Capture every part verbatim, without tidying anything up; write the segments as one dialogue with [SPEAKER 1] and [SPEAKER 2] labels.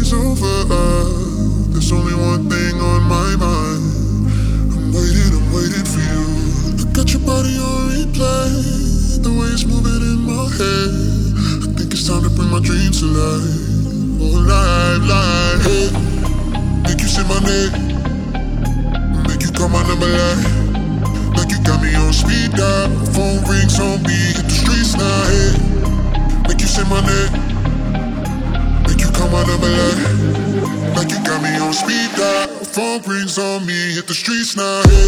[SPEAKER 1] is over. Uh, there's only one thing on my mind. I'm waiting, I'm waiting for you. Look at your body on replay, the way it's moving in my head. I think it's time to bring my dreams to life. Oh, life, life. Hey, make you say my name, make you call my number like, like you got me on speed dial. Phone rings on me, hit the streets now. Hey, make you say my name, make you call my number like, like you got me on speed dial. Phone rings on me, hit the streets now. Hey.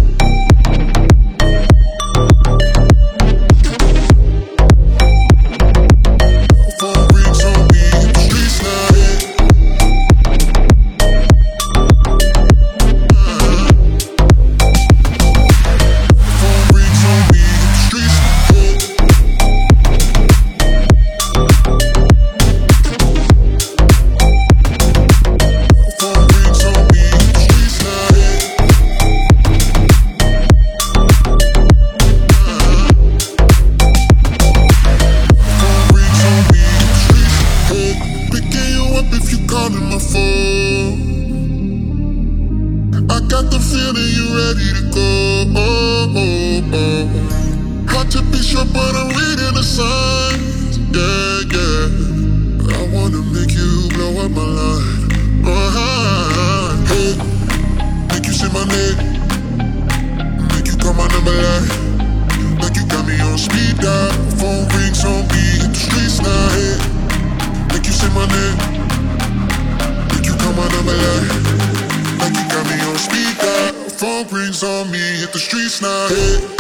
[SPEAKER 1] Calling my phone, I got the feeling you ready to go. Oh, oh, oh. Hard to be sure, but I'm reading the signs. Yeah, yeah. I wanna make you blow up my line. Uh-huh. Hey, make you say my name, make you call my number like, like you got me on speed dial. Phone rings on me, hit the streets now. Hey, make you say my name, my number like, like you got me on speed dial. Phone rings on me, hit the streets now. Hey.